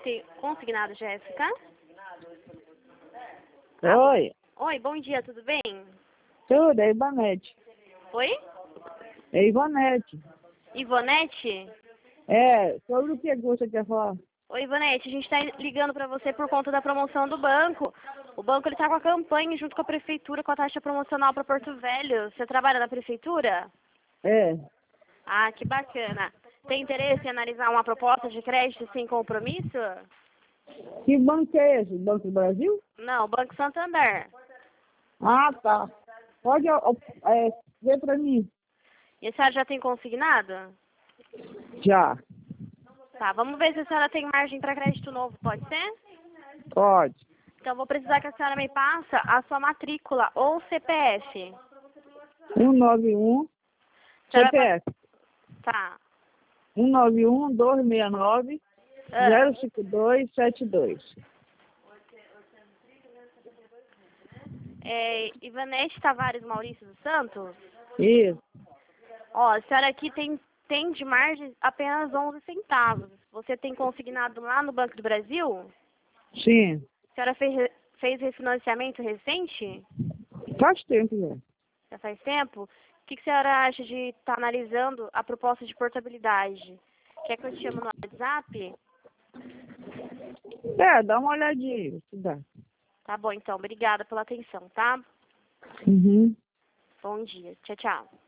ter consignado, Jéssica? Oi. Oi, bom dia, tudo bem? Tudo, é Ivonete. Oi? É Ivonete. Ivonete? É, sobre o que você quer falar? Oi, Ivonete, a gente está ligando para você por conta da promoção do banco. O banco está com a campanha junto com a prefeitura com a taxa promocional para Porto Velho. Você trabalha na prefeitura? É. Ah, que bacana. Tem interesse em analisar uma proposta de crédito sem compromisso? Que banco é esse? Banco do Brasil? Não, Banco Santander. Ah, tá. Pode ver pra mim. E a senhora já tem consignado? Já. Tá, vamos ver se a senhora tem margem para crédito novo, pode ser? Pode. Então, vou precisar que a senhora me passa a sua matrícula ou CPF. 191 Senhora CPF. Tá. 191 269 Ah, 05272. Ivanete Tavares Maurício dos Santos. Isso. Ó, a senhora aqui tem de margem apenas 11 centavos. Você tem consignado lá no Banco do Brasil? Sim. A senhora fez refinanciamento recente? Faz tempo já. Já faz tempo? O que a senhora acha de estar analisando a proposta de portabilidade? Quer que eu te chame no WhatsApp? É, dá uma olhadinha. Se dá. Tá bom, então. Obrigada pela atenção, tá? Uhum. Bom dia. Tchau, tchau.